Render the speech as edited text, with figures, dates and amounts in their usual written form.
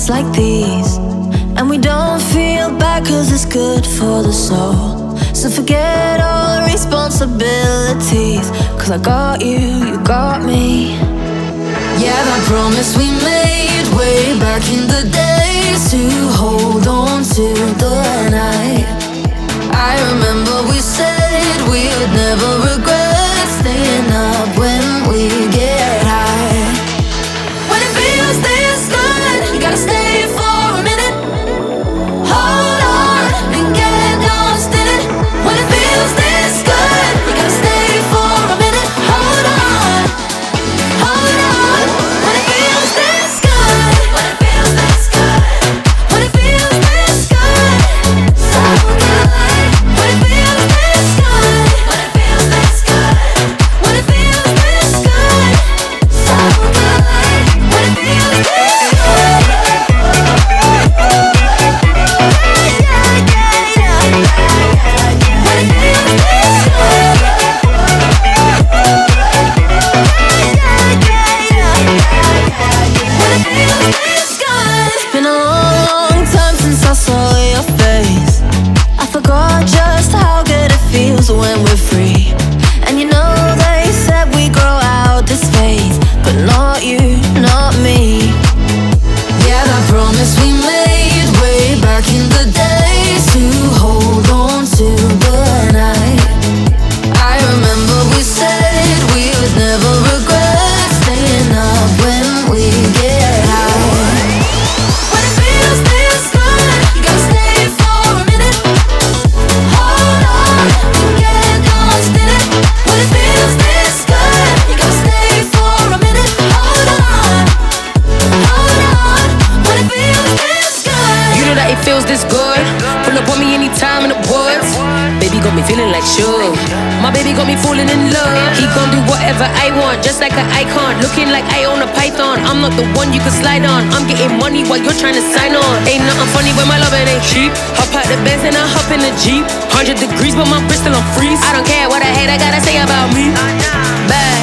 nights like these, and we don't feel bad cause it's good for the soul. So forget all responsibilities, cause I got you, you got me. Yeah, that promise we made way back in the days, to hold on to the night. I remember we said we would never regret staying up when we get high. When it feels this good, you gotta stay for a minute. Hold on and get lost in it. When it feels this good, you gotta stay for a minute. Hold on, hold on. When it feels this good, when it feels this good, when it feels this good, so good. When it feels this good, when it feels this good, when it feels this good, so good. When it feels this good. It's been a long time since I saw your face. I forgot just how good it feels when we're free. And you know they said we grow out this phase, but not you, not me. Yeah, that promise we made way back in the days, to hold on to the night. I remember we said we would never regret staying up when we get high. When it feels this good, you gotta stay for a minute. Hold on and get lost in it. When it feels this good, you gotta stay for a minute. Hold on, hold on. When it feels this good. You know that it feels this good. Pull up on me anytime in the woods. Baby got me feeling like sugar. My baby got me falling in love. He gon' do whatever I want, just like an icon. Looking like I own a python. I'm not the one you can slide on. I'm getting money while you're trying to sign on. Ain't nothing funny when my loving ain't cheap. Hop out the Benz and I hop in the Jeep. 100 degrees but my Bristol on freeze. I don't care what I hate, I gotta say about me. Bad